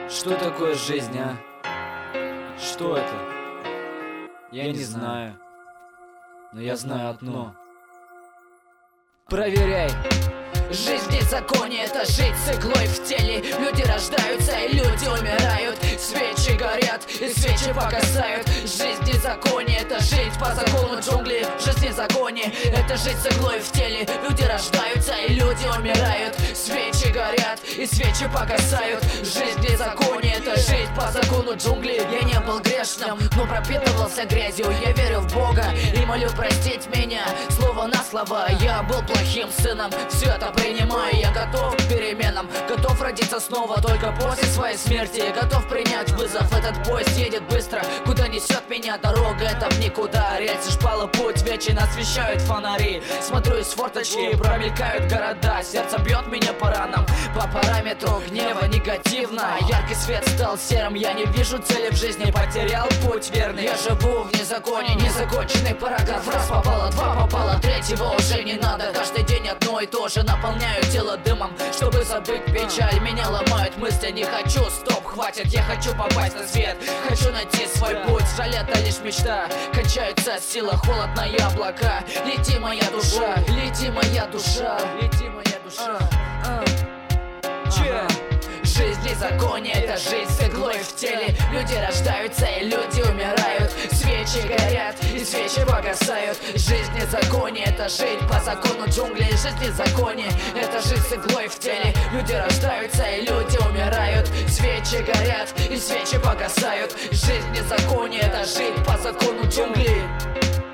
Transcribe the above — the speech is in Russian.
Что такое жизнь, а? Что это? Я не знаю. Но я знаю одно. Проверяй. Жизнь в законе, это жить с иглой в теле. Люди рождаются и люди умирают. Свечи горят и свечи погасают. Жизнь в законе, это жить по закону джунглей. Жизнь в законе, это жить с иглой в теле. Люди рождаются и люди умирают. Свечи горят и свечи погасают. Жизнь в законе, это жить по закону джунглей. Я не был грешным, но пропитывался грязью. Я верю в Бога и молю простить меня. Слово на слово, я был плохим сыном. Все это принимаю, я готов к переменам. Готов родиться снова только после своей смерти. Готов принять вызов, этот поезд едет быстро. Куда несет меня дорога, это в никуда. Рельсы, шпалы, путь вечно освещают фонари. Смотрю из форточки, промелькают города. Сердце бьет меня по ранам, по параметру гнева негативно. Яркий свет стал серым, я не вижу цели в жизни. Потерял путь верный, я живу в незаконе. Незаконченный параграф, раз попало, два попало, третьего уже не надо. Каждый день одно и то же, наполняю тело дымом, чтобы забыть печаль. Меня ломают мысли, не хочу, стоп, хватит. Я хочу попасть на свет, хочу найти свой путь. Жаль, это лишь мечта, кончаются силы, холодные облака. Лети, моя душа, лети, моя душа, лети, моя душа. Жизнь в законе, это жизнь с иглой в теле. Люди рождаются и люди умирают. Свечи горят и свечи погасают. Жизнь в законе, это жить по закону джунглей. Жизнь в законе, это жить с иглой в теле. Люди рождаются и люди умирают. Свечи горят и свечи погасают. Жизнь в законе, это жить по закону джунглей.